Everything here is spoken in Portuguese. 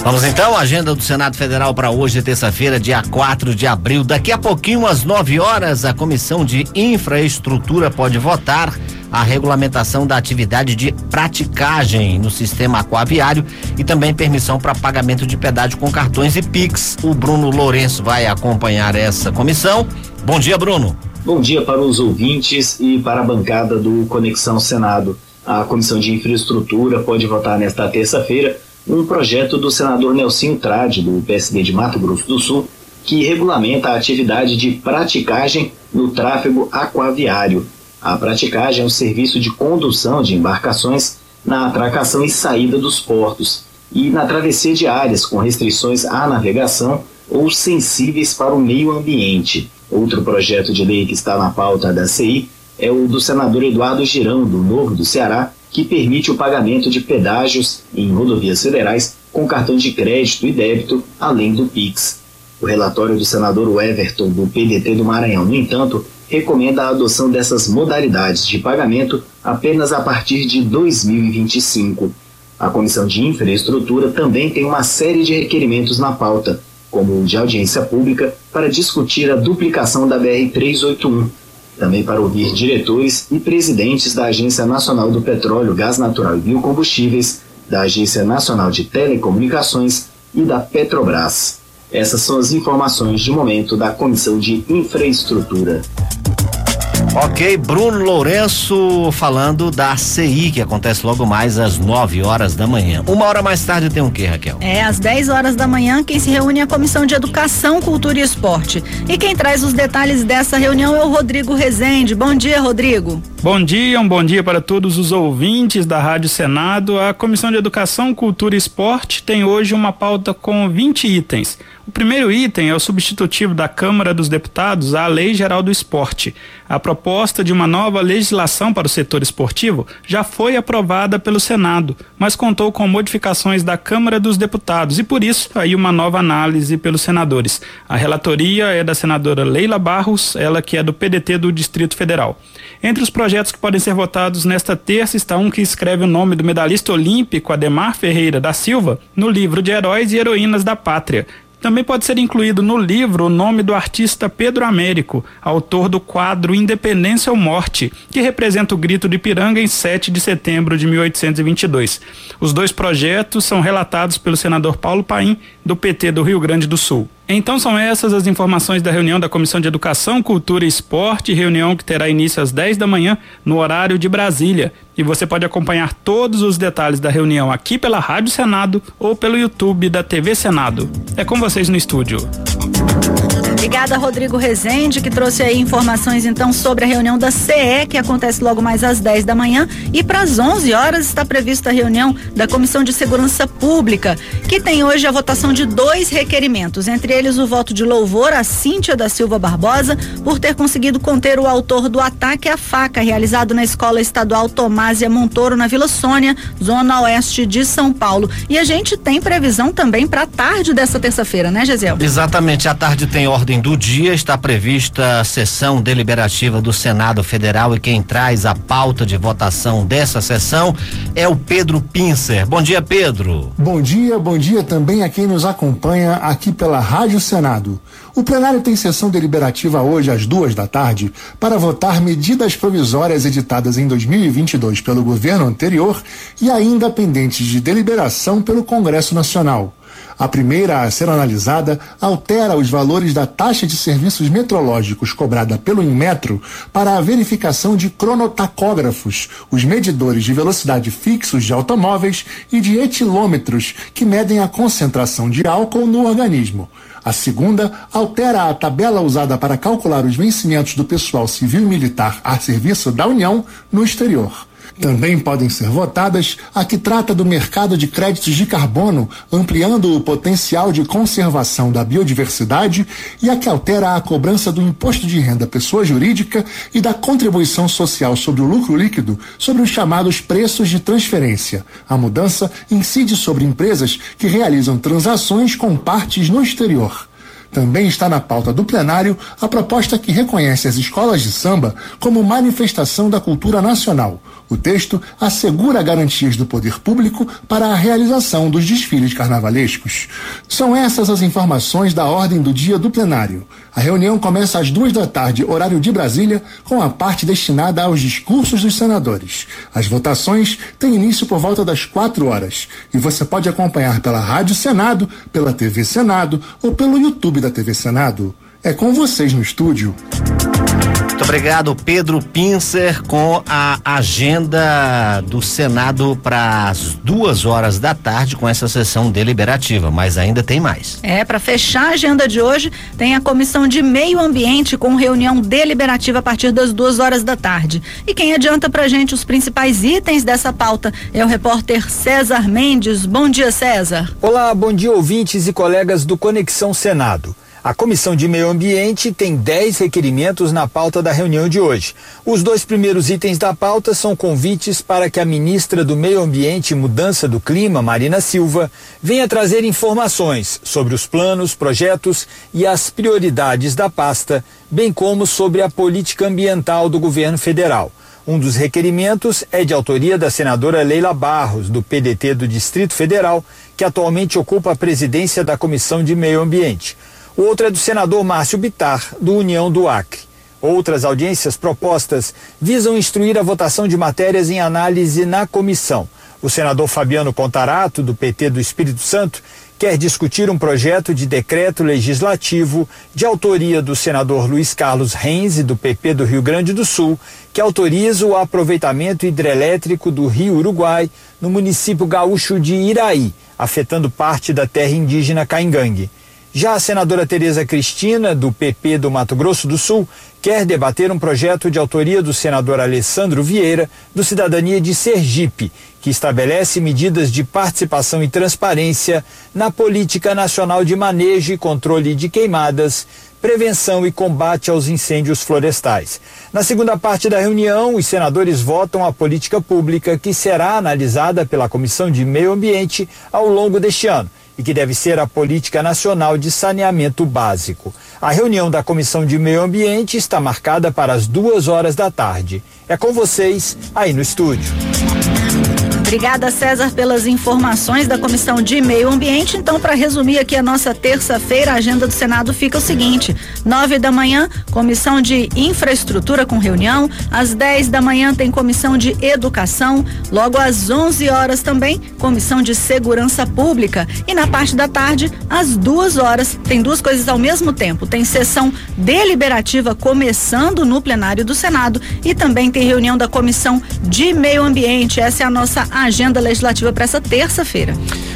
Vamos então, a agenda do Senado Federal para hoje, terça-feira, dia 4 de abril. Daqui a pouquinho, às 9 horas, a Comissão de Infraestrutura pode votar a regulamentação da atividade de praticagem no sistema aquaviário e também permissão para pagamento de pedágio com cartões e Pix. O Bruno Lourenço vai acompanhar essa comissão. Bom dia, Bruno. Bom dia para os ouvintes e para a bancada do Conexão Senado. A Comissão de Infraestrutura pode votar nesta terça-feira um projeto do senador Nelsinho Trade, do PSD de Mato Grosso do Sul, que regulamenta a atividade de praticagem no tráfego aquaviário. A praticagem é um serviço de condução de embarcações na atracação e saída dos portos e na travessia de áreas com restrições à navegação ou sensíveis para o meio ambiente. Outro projeto de lei que está na pauta da CI é o do senador Eduardo Girão, do Novo do Ceará, que permite o pagamento de pedágios em rodovias federais com cartão de crédito e débito, além do Pix. O relatório do senador Everton, do PDT do Maranhão, no entanto, recomenda a adoção dessas modalidades de pagamento apenas a partir de 2025. A Comissão de Infraestrutura também tem uma série de requerimentos na pauta, como o de audiência pública para discutir a duplicação da BR-381, também para ouvir diretores e presidentes da Agência Nacional do Petróleo, Gás Natural e Biocombustíveis, da Agência Nacional de Telecomunicações e da Petrobras. Essas são as informações de momento da Comissão de Infraestrutura. Ok, Bruno Lourenço falando da CI, que acontece logo mais às 9 horas da manhã. Uma hora mais tarde tem o quê, Raquel? Às 10 horas da manhã, quem se reúne é a Comissão de Educação, Cultura e Esporte. E quem traz os detalhes dessa reunião é o Rodrigo Rezende. Bom dia, Rodrigo. Bom dia, um bom dia para todos os ouvintes da Rádio Senado. A Comissão de Educação, Cultura e Esporte tem hoje uma pauta com 20 itens. O primeiro item é o substitutivo da Câmara dos Deputados à Lei Geral do Esporte. A proposta de uma nova legislação para o setor esportivo já foi aprovada pelo Senado, mas contou com modificações da Câmara dos Deputados e, por isso, aí uma nova análise pelos senadores. A relatoria é da senadora Leila Barros, ela que é do PDT do Distrito Federal. Entre os projetos que podem ser votados nesta terça está um que escreve o nome do medalhista olímpico Ademar Ferreira da Silva no livro de Heróis e Heroínas da Pátria. Também pode ser incluído no livro o nome do artista Pedro Américo, autor do quadro Independência ou Morte, que representa o grito de Ipiranga em 7 de setembro de 1822. Os dois projetos são relatados pelo senador Paulo Paim, do PT do Rio Grande do Sul. Então são essas as informações da reunião da Comissão de Educação, Cultura e Esporte, reunião que terá início às 10 da manhã no horário de Brasília. E você pode acompanhar todos os detalhes da reunião aqui pela Rádio Senado ou pelo YouTube da TV Senado. É com vocês no estúdio. Obrigada, Rodrigo Rezende, que trouxe aí informações então sobre a reunião da CE, que acontece logo mais às 10 da manhã, e para as 11 horas está prevista a reunião da Comissão de Segurança Pública, que tem hoje a votação de 2 requerimentos, entre eles o voto de louvor a Cíntia da Silva Barbosa por ter conseguido conter o autor do ataque à faca realizado na Escola Estadual Tomásia Montoro, na Vila Sônia, zona oeste de São Paulo. E a gente tem previsão também para a tarde dessa terça-feira, né, Gesiel? Exatamente, à tarde tem ordem do dia, está prevista a sessão deliberativa do Senado Federal e quem traz a pauta de votação dessa sessão é o Pedro Pincer. Bom dia, Pedro. Bom dia também a quem nos acompanha aqui pela Rádio Senado. O plenário tem sessão deliberativa hoje às 2 da tarde para votar medidas provisórias editadas em 2022 pelo governo anterior e ainda pendentes de deliberação pelo Congresso Nacional. A primeira a ser analisada altera os valores da taxa de serviços metrológicos cobrada pelo Inmetro para a verificação de cronotacógrafos, os medidores de velocidade fixos de automóveis e de etilômetros que medem a concentração de álcool no organismo. A segunda altera a tabela usada para calcular os vencimentos do pessoal civil e militar a serviço da União no exterior. Também podem ser votadas a que trata do mercado de créditos de carbono, ampliando o potencial de conservação da biodiversidade, e a que altera a cobrança do imposto de renda pessoa jurídica e da contribuição social sobre o lucro líquido sobre os chamados preços de transferência. A mudança incide sobre empresas que realizam transações com partes no exterior. Também está na pauta do plenário a proposta que reconhece as escolas de samba como manifestação da cultura nacional. O texto assegura garantias do poder público para a realização dos desfiles carnavalescos. São essas as informações da ordem do dia do plenário. A reunião começa às 14h, horário de Brasília, com a parte destinada aos discursos dos senadores. As votações têm início por volta das 4h e você pode acompanhar pela Rádio Senado, pela TV Senado ou pelo YouTube da TV Senado. É com vocês no estúdio. Muito obrigado, Pedro Pincer, com a agenda do Senado para as 14h com essa sessão deliberativa, mas ainda tem mais. Para fechar a agenda de hoje, tem a Comissão de Meio Ambiente com reunião deliberativa a partir das 14h. E quem adianta pra gente os principais itens dessa pauta é o repórter César Mendes. Bom dia, César. Olá, bom dia, ouvintes e colegas do Conexão Senado. A Comissão de Meio Ambiente tem 10 requerimentos na pauta da reunião de hoje. Os 2 primeiros itens da pauta são convites para que a ministra do Meio Ambiente e Mudança do Clima, Marina Silva, venha trazer informações sobre os planos, projetos e as prioridades da pasta, bem como sobre a política ambiental do governo federal. Um dos requerimentos é de autoria da senadora Leila Barros, do PDT do Distrito Federal, que atualmente ocupa a presidência da Comissão de Meio Ambiente. O outro é do senador Márcio Bittar, do União do Acre. Outras audiências propostas visam instruir a votação de matérias em análise na comissão. O senador Fabiano Contarato, do PT do Espírito Santo, quer discutir um projeto de decreto legislativo de autoria do senador Luiz Carlos Renzi, do PP do Rio Grande do Sul, que autoriza o aproveitamento hidrelétrico do Rio Uruguai no município gaúcho de Iraí, afetando parte da terra indígena Caingangue. Já a senadora Tereza Cristina, do PP do Mato Grosso do Sul, quer debater um projeto de autoria do senador Alessandro Vieira, do Cidadania de Sergipe, que estabelece medidas de participação e transparência na Política Nacional de Manejo e Controle de Queimadas, prevenção e combate aos incêndios florestais. Na segunda parte da reunião, os senadores votam a política pública que será analisada pela Comissão de Meio Ambiente ao longo deste ano e que deve ser a Política Nacional de Saneamento Básico. A reunião da Comissão de Meio Ambiente está marcada para as 14h. É com vocês aí no estúdio. Obrigada, César, pelas informações da Comissão de Meio Ambiente. Então, para resumir aqui a nossa terça-feira, a agenda do Senado fica o seguinte: 9h, Comissão de Infraestrutura com reunião. Às 10h tem Comissão de Educação. Logo às 11h também, Comissão de Segurança Pública. E na parte da tarde, às 2h, tem 2 coisas ao mesmo tempo. Tem sessão deliberativa começando no plenário do Senado e também tem reunião da Comissão de Meio Ambiente. Essa é a nossa agenda legislativa para essa terça-feira.